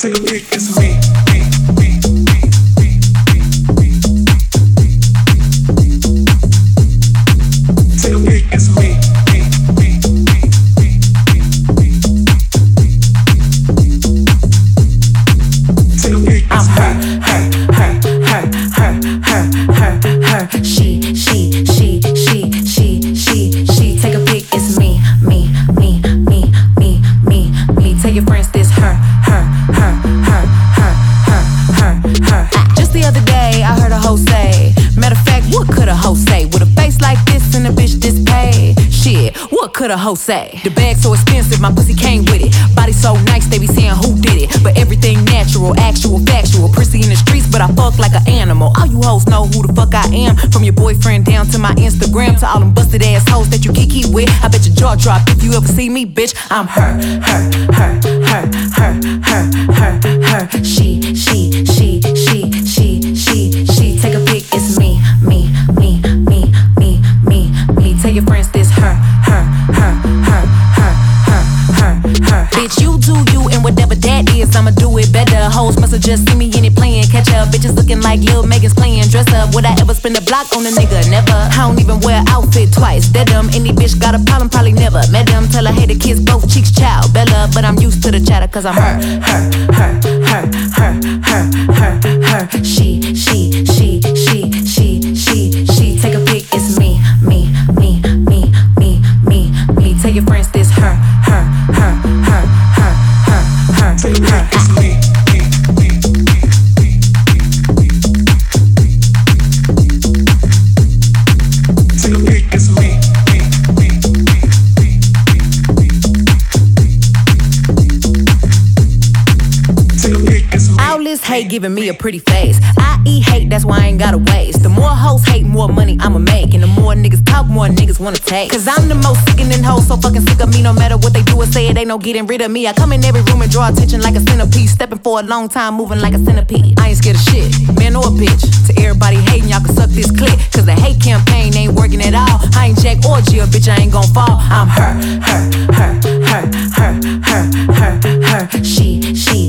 Take a pic, it's me, me, me, me, me, me, me. Take a pic, it's me, me, me, me, me, me, me. Take a pic, it's her. She. Take a pic, it's me. Tell your friends this her. Just the other day, I heard a hoe say. Matter of fact, what could a hoe say? With a face like this and a bitch this paid? Shit, what could a hoe say? The bag so expensive, my pussy came with it. Body so nice, they be saying who did it. But everything natural, actual, factual. Prissy in the streets, but I fuck like an animal. All you hoes know who the fuck I am. From your boyfriend down to my Instagram, to all them busted ass hoes that you kiki with. I bet your jaw drop if you ever see me, bitch. I'm her. She. Take a pic, it's me. Tell your friends this her. Bitch, you do you, and whatever that is, I'ma do it better. Hoes must've just seen me in it playing catch up. Bitches looking like Lil Megan's playing dress up. Would I ever spend a block on a nigga? Never. I don't even wear an outfit twice. Dead them. Any bitch got a problem, probably never met them. Tell her hey, the kids both cheeks child Bella, but I'm used to the chatter cause I'm her. She. Take a pic, it's me. Tell your friends this her. Take a pic, it's me, me, me, me, me, me. Take a pic, it's me, me, me, me, me, me. Take a pic, it's me. All this hate giving me a pretty face. I eat hate, that's why I ain't gotta waste. The more hoes hate, more money I'ma make. And the more niggas talk, more niggas wanna take. Cause I'm the most sickening hoe, so fucking sick of me. No matter what they do or say, it ain't no getting rid of me. I come in every room and draw attention like a centipede. Stepping for a long time, moving like a centipede. I ain't scared of shit, man or a bitch. To everybody hating, y'all can suck this clip. Cause the hate campaign ain't working at all. I ain't Jack or Jill, bitch, I ain't gon' fall. I'm her. She.